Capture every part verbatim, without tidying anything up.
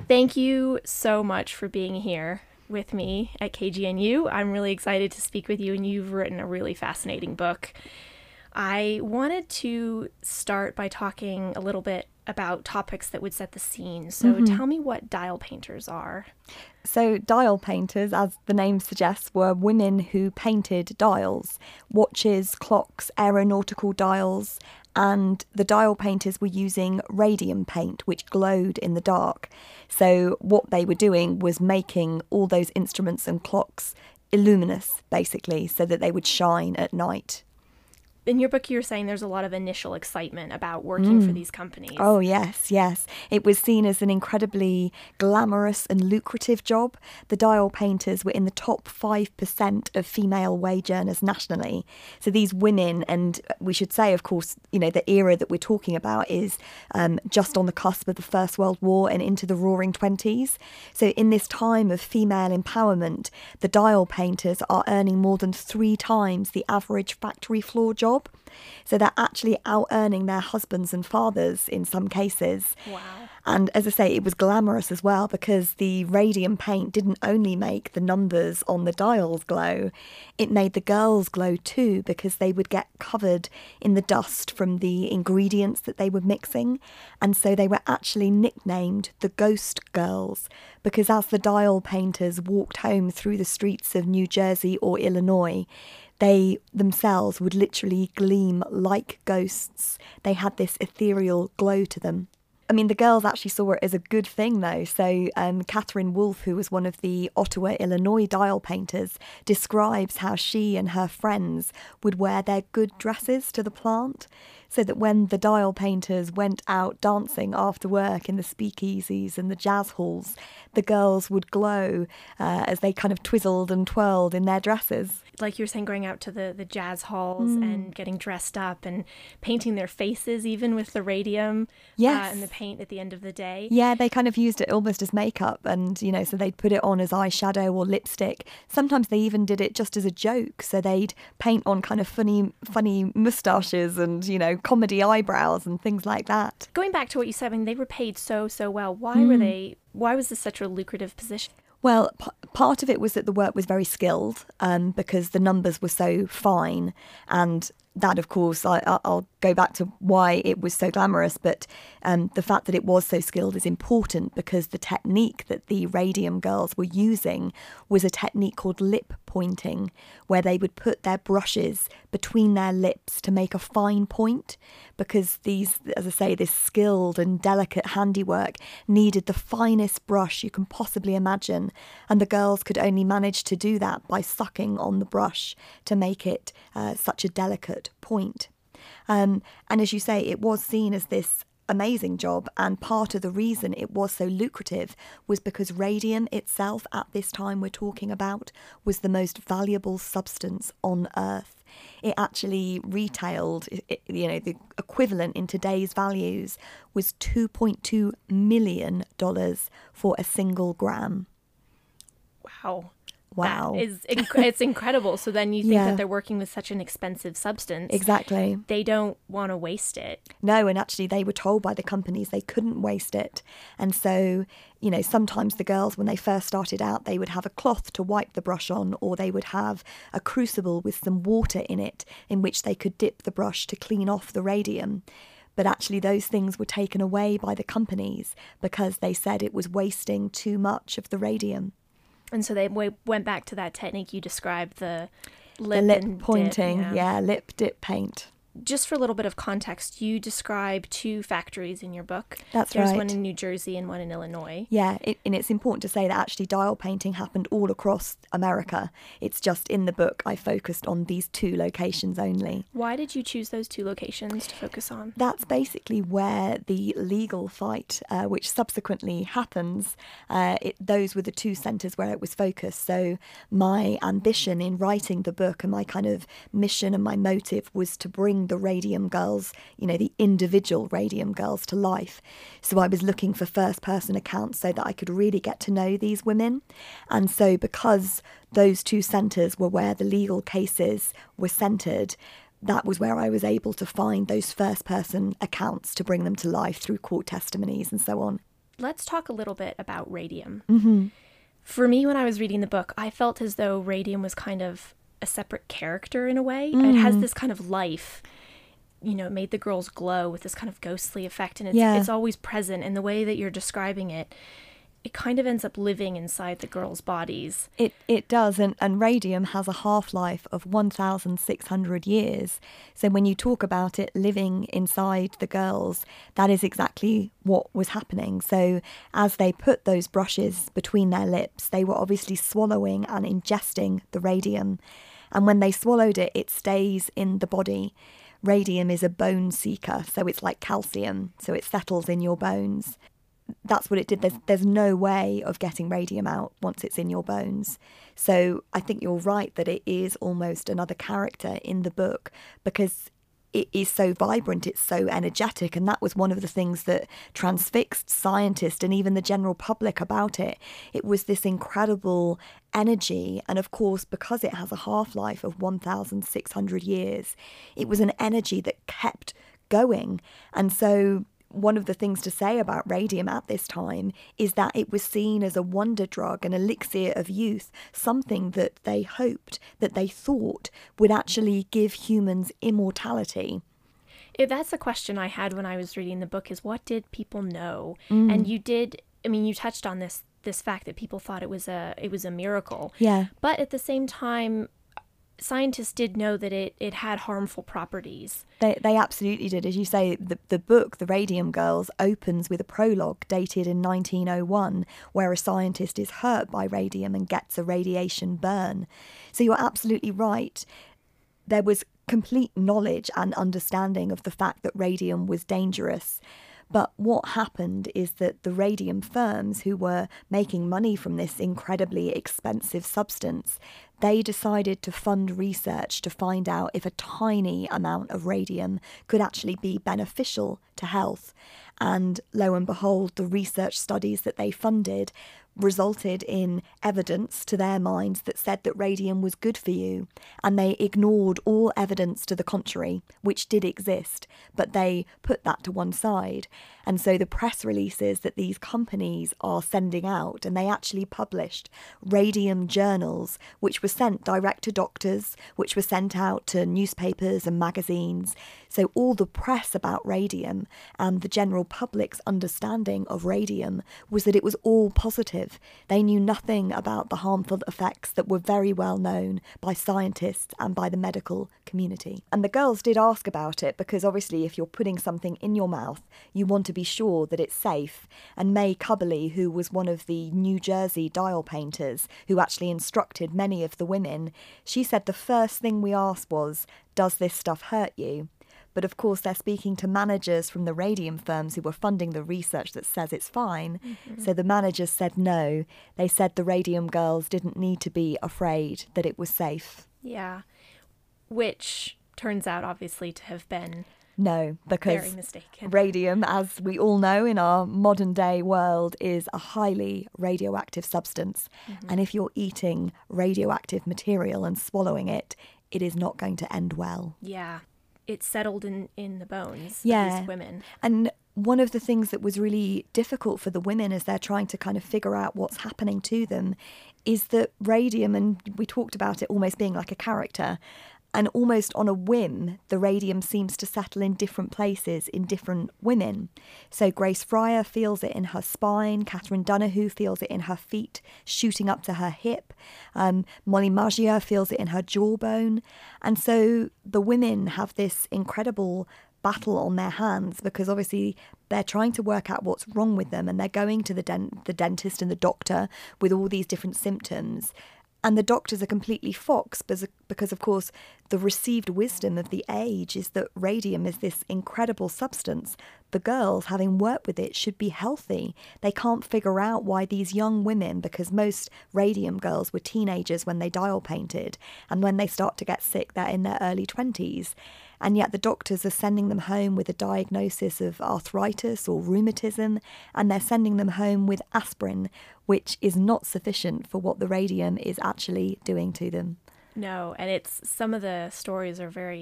Thank you so much for being here with me at K G N U. I'm really excited to speak with you, and you've written a really fascinating book. I wanted to start by talking a little bit about topics that would set the scene. So mm-hmm. tell me what dial painters are. So dial painters, as the name suggests, were women who painted dials, watches, clocks, aeronautical dials, and the dial painters were using radium paint, which glowed in the dark. So what they were doing was making all those instruments and clocks illuminous, basically, so that they would shine at night. In your book, you were saying there's a lot of initial excitement about working mm. for these companies. Oh, yes, yes. It was seen as an incredibly glamorous and lucrative job. The dial painters were in the top five percent of female wage earners nationally. So these women, and we should say, of course, you know, the era that we're talking about is um, just on the cusp of the First World War and into the Roaring Twenties. So in this time of female empowerment, the dial painters are earning more than three times the average factory floor job. So they're actually out earning their husbands and fathers in some cases. Wow. And as I say, it was glamorous as well, because the radium paint didn't only make the numbers on the dials glow, it made the girls glow too, because they would get covered in the dust from the ingredients that they were mixing. And so they were actually nicknamed the Ghost Girls, because as the dial painters walked home through the streets of New Jersey or Illinois, they themselves would literally gleam like ghosts. They had this ethereal glow to them. I mean, the girls actually saw it as a good thing, though. So um, Catherine Wolfe, who was one of the Ottawa, Illinois dial painters, describes how she and her friends would wear their good dresses to the plant, so that when the dial painters went out dancing after work in the speakeasies and the jazz halls, the girls would glow uh, as they kind of twizzled and twirled in their dresses. Like you were saying, going out to the, the jazz halls mm. and getting dressed up and painting their faces even with the radium yes. uh, and the paint at the end of the day. Yeah, they kind of used it almost as makeup, and, you know, so they'd put it on as eyeshadow or lipstick. Sometimes they even did it just as a joke, so they'd paint on kind of funny, funny moustaches and, you know, comedy eyebrows and things like that. Going back to what you said, I mean, they were paid so, so well. Why mm. were they, why was this such a lucrative position? Well, p- part of it was that the work was very skilled um, because the numbers were so fine, and that, of course, I, I'll go back to why it was so glamorous, but um, the fact that it was so skilled is important because the technique that the radium girls were using was a technique called lip pointing, where they would put their brushes between their lips to make a fine point, because these, as I say, this skilled and delicate handiwork needed the finest brush you can possibly imagine, and the girls could only manage to do that by sucking on the brush to make it uh, such a delicate point. Um, and as you say, it was seen as this amazing job, and part of the reason it was so lucrative was because radium itself at this time we're talking about was the most valuable substance on Earth. It actually retailed, you know, the equivalent in today's values was two point two million dollars for a single gram. Wow. Wow. That is, inc- it's incredible. So then you think yeah. that they're working with such an expensive substance. Exactly. They don't want to waste it. No, and actually they were told by the companies they couldn't waste it. And so, you know, sometimes the girls, when they first started out, they would have a cloth to wipe the brush on, or they would have a crucible with some water in it in which they could dip the brush to clean off the radium. But actually those things were taken away by the companies because they said it was wasting too much of the radium. And so they w- went back to that technique you described, the lip, the lip and pointing, dip, yeah. yeah, lip dip paint. Just for a little bit of context, you describe two factories in your book. That's There's right. one in New Jersey and one in Illinois. Yeah, it, and it's important to say that actually dial painting happened all across America. It's just in the book I focused on these two locations only. Why did you choose those two locations to focus on? That's basically where the legal fight, uh, which subsequently happens, uh, it, those were the two centres where it was focused. So my ambition in writing the book and my kind of mission and my motive was to bring the radium girls, you know, the individual radium girls to life. So I was looking for first person accounts so that I could really get to know these women. And so because those two centres were where the legal cases were centred, that was where I was able to find those first person accounts to bring them to life through court testimonies and so on. let's talk a little bit about radium. Mm-hmm. For me, when I was reading the book, I felt as though radium was kind of a separate character in a way. Mm. It has this kind of life, you know, it made the girls glow with this kind of ghostly effect, and it's, Yeah. it's always present. And the way that you're describing it, it kind of ends up living inside the girls' bodies. It it does, and, and radium has a half-life of one thousand six hundred years. So when you talk about it living inside the girls, that is exactly what was happening. So as they put those brushes between their lips, they were obviously swallowing and ingesting the radium. And when they swallowed it, it stays in the body. Radium is a bone seeker, so it's like calcium, so it settles in your bones. That's what it did. There's there's no way of getting radium out once it's in your bones. So I think you're right that it is almost another character in the book because it is so vibrant, it's so energetic, and that was one of the things that transfixed scientists and even the general public about it. It was this incredible energy, and of course, because it has a half-life of one thousand six hundred years, it was an energy that kept going. And so one of the things to say about radium at this time is that it was seen as a wonder drug, an elixir of youth, something that they hoped, that they thought would actually give humans immortality. It, that's a question I had when I was reading the book, is what did people know? Mm. And you did, I mean, you touched on this this fact that people thought it was a it was a miracle. Yeah. But at the same time, scientists did know that it, it had harmful properties. They they absolutely did. As you say, the, the book, The Radium Girls, opens with a prologue dated in nineteen oh one, where a scientist is hurt by radium and gets a radiation burn. So you're absolutely right. There was complete knowledge and understanding of the fact that radium was dangerous. But what happened is that the radium firms who were making money from this incredibly expensive substance, they decided to fund research to find out if a tiny amount of radium could actually be beneficial to health. And lo and behold, the research studies that they funded resulted in evidence to their minds that said that radium was good for you, and they ignored all evidence to the contrary, which did exist, but they put that to one side. And so the press releases that these companies are sending out, and they actually published radium journals, which were sent direct to doctors, which were sent out to newspapers and magazines. So all the press about radium and the general public's understanding of radium was that it was all positive. They knew nothing about the harmful effects that were very well known by scientists and by the medical community. And the girls did ask about it because obviously if you're putting something in your mouth, you want to be sure that it's safe. And May Cubberley, who was one of the New Jersey dial painters who actually instructed many of the women, she said the first thing we asked was, does this stuff hurt you? But of course, they're speaking to managers from the radium firms who were funding the research that says it's fine. Mm-hmm. So the managers said no. They said the radium girls didn't need to be afraid, that it was safe. Yeah, which turns out obviously to have been no, because very mistaken. Radium, as we all know in our modern day world, is a highly radioactive substance. Mm-hmm. And if you're eating radioactive material and swallowing it, it is not going to end well. Yeah. It settled in, in the bones yeah. of these women. And one of the things that was really difficult for the women as they're trying to kind of figure out what's happening to them is that radium, and we talked about it almost being like a character, and almost on a whim, the radium seems to settle in different places in different women. So Grace Fryer feels it in her spine, Catherine Donahue feels it in her feet, shooting up to her hip. Um, Molly Maggio feels it in her jawbone. And so the women have this incredible battle on their hands because obviously they're trying to work out what's wrong with them, and they're going to the dent- the dentist and the doctor with all these different symptoms. And the doctors are completely foxed because, of course, the received wisdom of the age is that radium is this incredible substance. The girls, having worked with it, should be healthy. They can't figure out why these young women, because most radium girls were teenagers when they dial painted, and when they start to get sick, they're in their early twenties. And yet the doctors are sending them home with a diagnosis of arthritis or rheumatism, and they're sending them home with aspirin, which is not sufficient for what the radium is actually doing to them. No, and it's some of the stories are very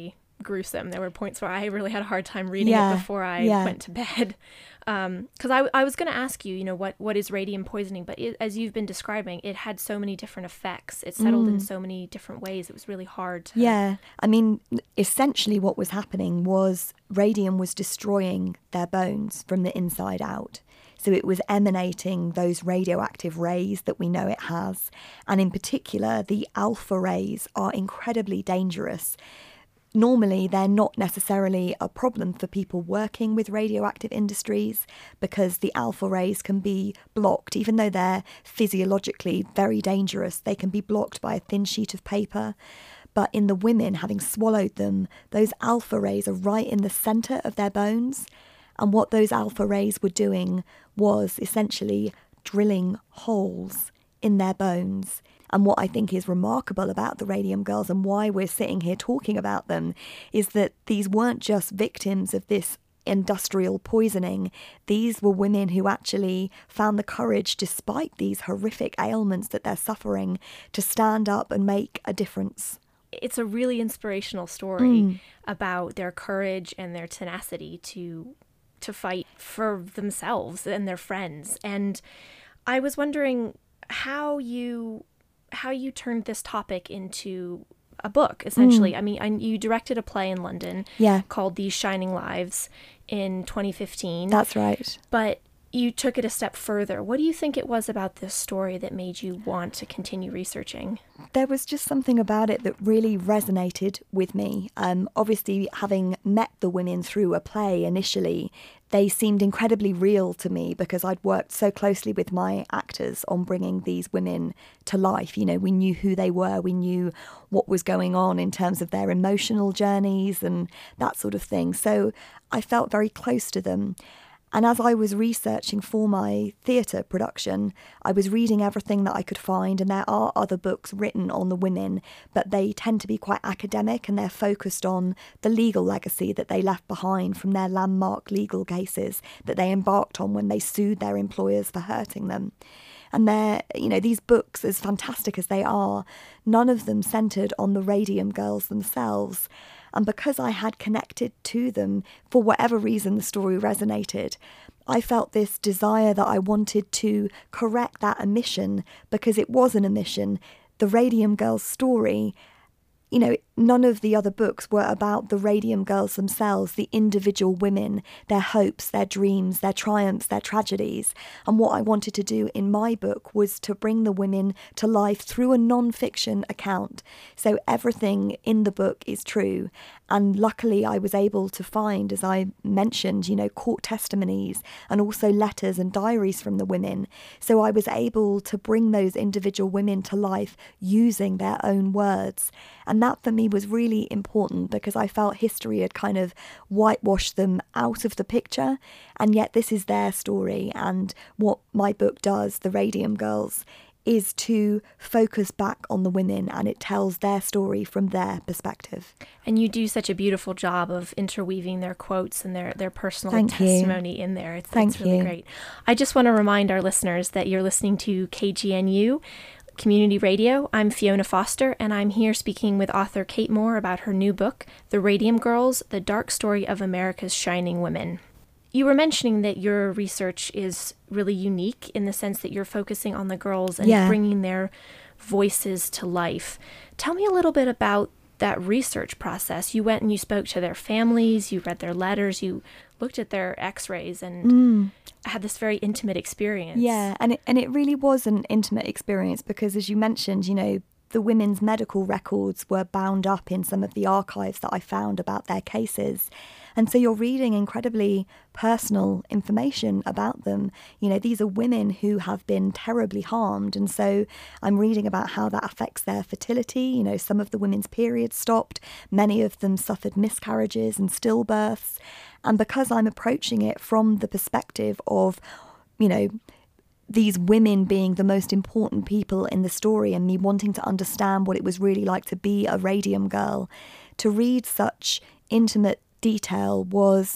gruesome. There were points where I really had a hard time reading yeah, it before I yeah. went to bed. Um, because I, I was going to ask you, you know, what, what is radium poisoning? But it, as you've been describing, it had so many different effects. It settled mm. in so many different ways. It was really hard to... Yeah. I mean, essentially what was happening was radium was destroying their bones from the inside out. So it was emanating those radioactive rays that we know it has. And in particular, the alpha rays are incredibly dangerous. Normally, they're not necessarily a problem for people working with radioactive industries because the alpha rays can be blocked. Even though they're physiologically very dangerous, they can be blocked by a thin sheet of paper. But in the women, having swallowed them, those alpha rays are right in the centre of their bones. And what those alpha rays were doing was essentially drilling holes in their bones. And what I think is remarkable about the Radium Girls and why we're sitting here talking about them is that these weren't just victims of this industrial poisoning. These were women who actually found the courage, despite these horrific ailments that they're suffering, to stand up and make a difference. It's a really inspirational story mm. about their courage and their tenacity to to fight for themselves and their friends. And I was wondering how you how you turned this topic into a book, essentially. Mm. I mean, I, you directed a play in London yeah. called These Shining Lives in twenty fifteen. That's right. But you took it a step further. What do you think it was about this story that made you want to continue researching? There was just something about it that really resonated with me. Um, obviously, having met the women through a play initially, they seemed incredibly real to me because I'd worked so closely with my actors on bringing these women to life. You know, we knew who they were, we knew what was going on in terms of their emotional journeys and that sort of thing. So I felt very close to them. And as I was researching for my theatre production, I was reading everything that I could find, and there are other books written on the women, but they tend to be quite academic and they're focused on the legal legacy that they left behind from their landmark legal cases that they embarked on when they sued their employers for hurting them. And they're, you know, these books, as fantastic as they are, none of them centred on the Radium Girls themselves. And because I had connected to them, for whatever reason the story resonated, I felt this desire that I wanted to correct that omission because it was an omission. The Radium Girls story, you know, none of the other books were about the Radium Girls themselves, the individual women, their hopes, their dreams, their triumphs, their tragedies. And what I wanted to do in my book was to bring the women to life through a non-fiction account. So everything in the book is true. And luckily I was able to find, as I mentioned, you know, court testimonies and also letters and diaries from the women. So I was able to bring those individual women to life using their own words. And that for me was really important because I felt history had kind of whitewashed them out of the picture, and yet this is their story. And what my book does, The Radium Girls, is to focus back on the women, and it tells their story from their perspective. And you do such a beautiful job of interweaving their quotes and their, their personal Thank testimony you. in there. It's, Thank it's really you. great. I just want to remind our listeners that you're listening to K G N U Community Radio. I'm Fiona Foster, and I'm here speaking with author Kate Moore about her new book, The Radium Girls, The Dark Story of America's Shining Women. You were mentioning that your research is really unique in the sense that you're focusing on the girls and yeah. bringing their voices to life. Tell me a little bit about that research process. You went and you spoke to their families, you read their letters, you looked at their x-rays and mm. had this very intimate experience. Yeah, and it, and it really was an intimate experience because, as you mentioned, you know, the women's medical records were bound up in some of the archives that I found about their cases. And so you're reading incredibly personal information about them. You know, these are women who have been terribly harmed. And so I'm reading about how that affects their fertility. You know, some of the women's periods stopped. Many of them suffered miscarriages and stillbirths. And because I'm approaching it from the perspective of, you know, these women being the most important people in the story and me wanting to understand what it was really like to be a Radium Girl, to read such intimate detail was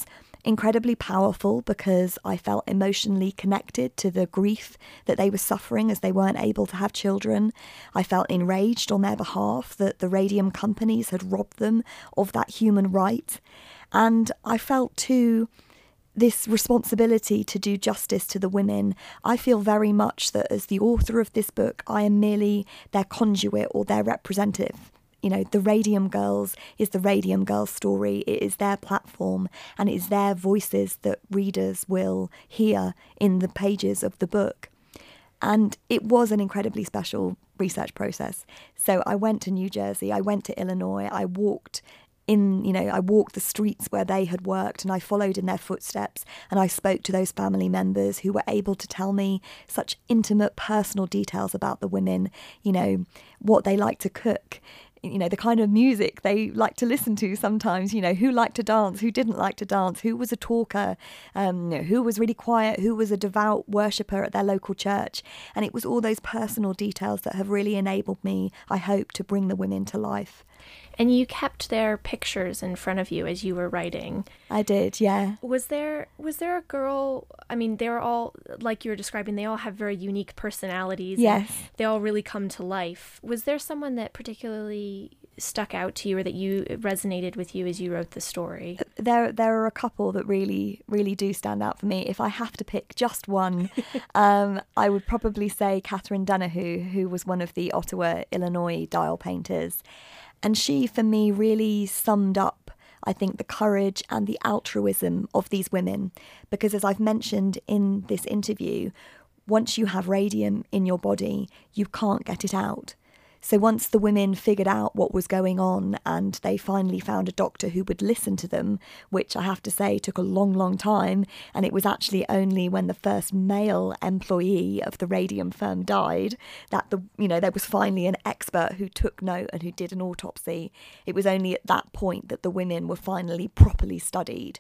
incredibly powerful because I felt emotionally connected to the grief that they were suffering as they weren't able to have children. I felt enraged on their behalf that the radium companies had robbed them of that human right. And I felt too this responsibility to do justice to the women. I feel very much that as the author of this book, I am merely their conduit or their representative. You know, the Radium Girls is the Radium Girls story. It is their platform, and it is their voices that readers will hear in the pages of the book. And it was an incredibly special research process. So I went to New Jersey, I went to Illinois, I walked in, you know, I walked the streets where they had worked, and I followed in their footsteps, and I spoke to those family members who were able to tell me such intimate personal details about the women, you know, what they like to cook, you know, the kind of music they like to listen to sometimes, you know, who liked to dance, who didn't like to dance, who was a talker, um, you know, who was really quiet, who was a devout worshipper at their local church. And it was all those personal details that have really enabled me, I hope, to bring the women to life. And you kept their pictures in front of you as you were writing. I did, yeah. Was there was there a girl, I mean, they're all, like you were describing, they all have very unique personalities. Yes. They all really come to life. Was there someone that particularly stuck out to you or that you resonated with you as you wrote the story? There there are a couple that really, really do stand out for me. If I have to pick just one, um, I would probably say Catherine Donahue, who was one of the Ottawa, Illinois dial painters. And she, for me, really summed up, I think, the courage and the altruism of these women. Because as I've mentioned in this interview, once you have radium in your body, you can't get it out. So once the women figured out what was going on and they finally found a doctor who would listen to them, which I have to say took a long, long time, and it was actually only when the first male employee of the radium firm died that the you know there was finally an expert who took note and who did an autopsy. It was only at that point that the women were finally properly studied.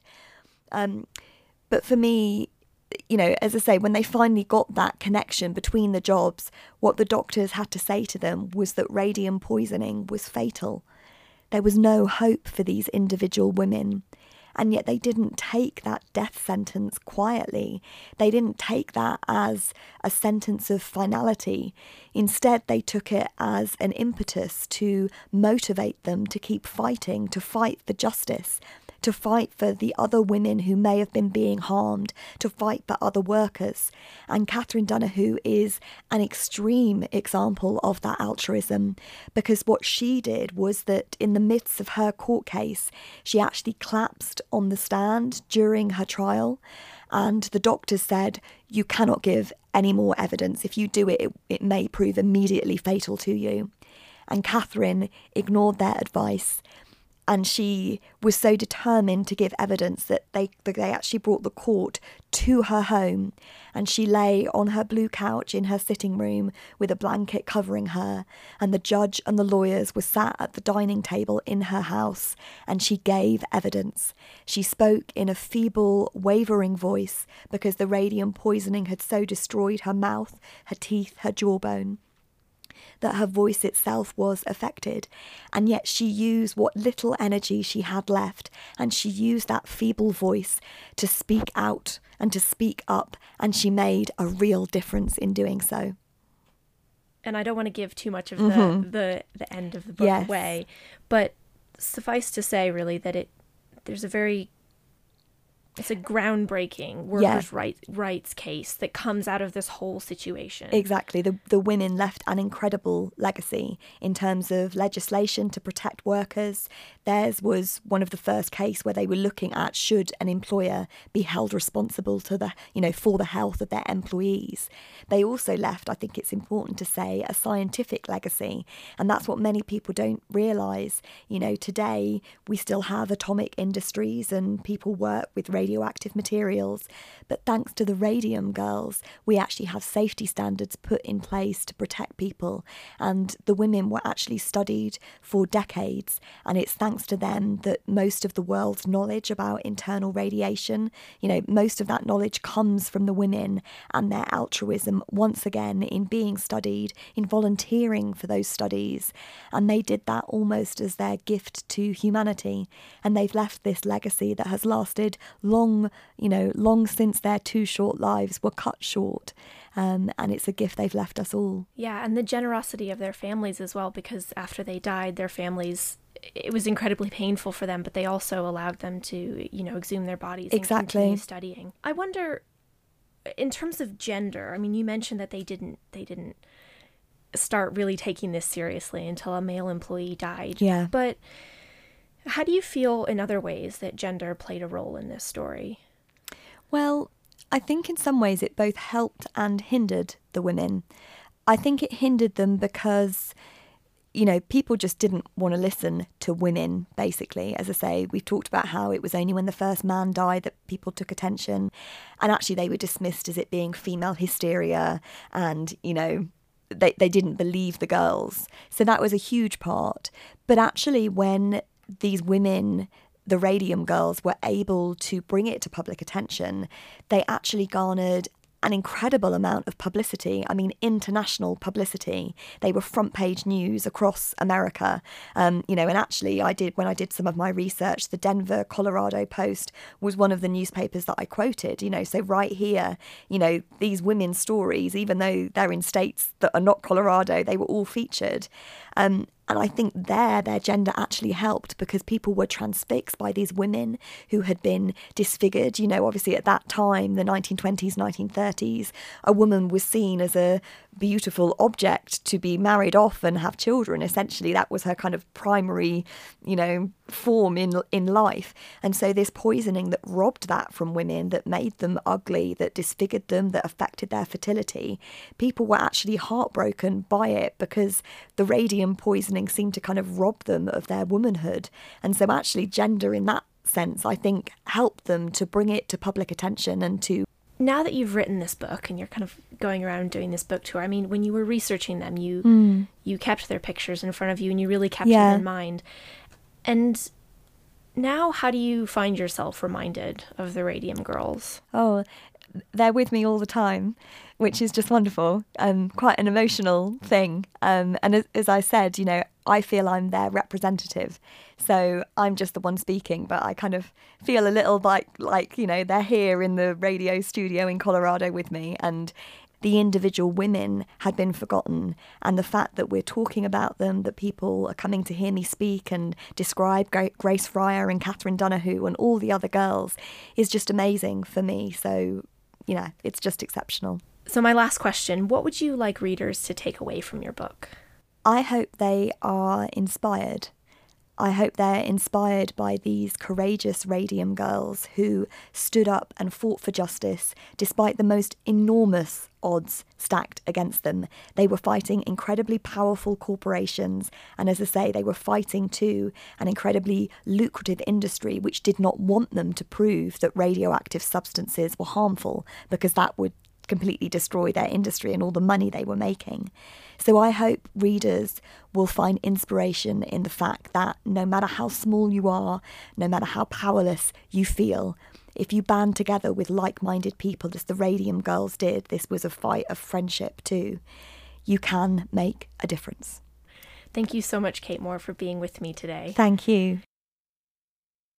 Um, but for me, you know, as I say, when they finally got that connection between the jobs, what the doctors had to say to them was that radium poisoning was fatal. There was no hope for these individual women. And yet they didn't take that death sentence quietly. They didn't take that as a sentence of finality. Instead, they took it as an impetus to motivate them to keep fighting, to fight for justice, to fight for the other women who may have been being harmed, to fight for other workers. And Catherine Donahue is an extreme example of that altruism, because what she did was that in the midst of her court case, she actually collapsed on the stand during her trial. And the doctors said, you cannot give any more evidence. If you do it, it, it may prove immediately fatal to you. And Catherine ignored their advice. And she was so determined to give evidence that they that they actually brought the court to her home. And she lay on her blue couch in her sitting room with a blanket covering her. And the judge and the lawyers were sat at the dining table in her house. And she gave evidence. She spoke in a feeble, wavering voice because the radium poisoning had so destroyed her mouth, her teeth, her jawbone, that her voice itself was affected. And yet she used what little energy she had left, and she used that feeble voice to speak out and to speak up, and she made a real difference in doing so. And I don't want to give too much of Mm-hmm. the, the, the end of the book Yes. away, but suffice to say, really, that it there's a very It's a groundbreaking workers' Yeah. right, rights case that comes out of this whole situation. Exactly. The the women left an incredible legacy in terms of legislation to protect workers. Theirs was one of the first cases where they were looking at should an employer be held responsible to the you know for the health of their employees. They also left, I think it's important to say, a scientific legacy, and that's what many people don't realise. You know, today we still have atomic industries and people work with radioactive materials, but thanks to the Radium Girls, we actually have safety standards put in place to protect people, and the women were actually studied for decades, and it's thanks to them that most of the world's knowledge about internal radiation, you know, most of that knowledge comes from the women and their altruism once again in being studied, in volunteering for those studies, and they did that almost as their gift to humanity, and they've left this legacy that has lasted long long, you know, long since their too short lives were cut short. Um, and it's a gift they've left us all. Yeah, and the generosity of their families as well, because after they died, their families, it was incredibly painful for them, but they also allowed them to, you know, exhume their bodies exactly. and continue studying. I wonder, in terms of gender, I mean, you mentioned that they didn't, they didn't start really taking this seriously until a male employee died. Yeah. But how do you feel in other ways that gender played a role in this story? Well, I think in some ways it both helped and hindered the women. I think it hindered them because, you know, people just didn't want to listen to women, basically. As I say, we've talked about how it was only when the first man died that people took attention. And actually they were dismissed as it being female hysteria and, you know, they, they didn't believe the girls. So that was a huge part. But actually when these women, the Radium girls, were able to bring it to public attention, they actually garnered an incredible amount of publicity. I mean, international publicity. They were front page news across America. Um, you know, and actually I did, when I did some of my research, the Denver, Colorado Post was one of the newspapers that I quoted, you know, so right here, you know, these women's stories, even though they're in states that are not Colorado, they were all featured. Um, And I think there, their gender actually helped because people were transfixed by these women who had been disfigured. You know, obviously at that time, the nineteen twenties, nineteen thirties, a woman was seen as a beautiful object to be married off and have children. Essentially, that was her kind of primary, you know, form in in life. And so this poisoning that robbed that from women, that made them ugly, that disfigured them, that affected their fertility, people were actually heartbroken by it because the radium poisoning seemed to kind of rob them of their womanhood. And so actually gender in that sense, I think, helped them to bring it to public attention and to... Now that you've written this book and you're kind of going around doing this book tour, I mean, when you were researching them, you mm. you kept their pictures in front of you and you really kept yeah. them in mind. And now how do you find yourself reminded of the Radium girls? Oh, they're with me all the time, which is just wonderful. Um, quite an emotional thing. Um, and as, as I said, you know, I feel I'm their representative. So I'm just the one speaking, but I kind of feel a little like, like, you know, they're here in the radio studio in Colorado with me, and the individual women had been forgotten. And the fact that we're talking about them, that people are coming to hear me speak and describe Grace Fryer and Catherine Donahue and all the other girls is just amazing for me. So, you know, it's just exceptional. So my last question, what would you like readers to take away from your book? I hope they are inspired. I hope they're inspired by these courageous Radium girls who stood up and fought for justice despite the most enormous odds stacked against them. They were fighting incredibly powerful corporations, and as I say, they were fighting too an incredibly lucrative industry which did not want them to prove that radioactive substances were harmful, because that would completely destroy their industry and all the money they were making. So I hope readers will find inspiration in the fact that no matter how small you are, no matter how powerless you feel, if you band together with like-minded people as the Radium girls did, this was a fight of friendship too, you can make a difference. Thank you so much, Kate Moore, for being with me today. Thank you.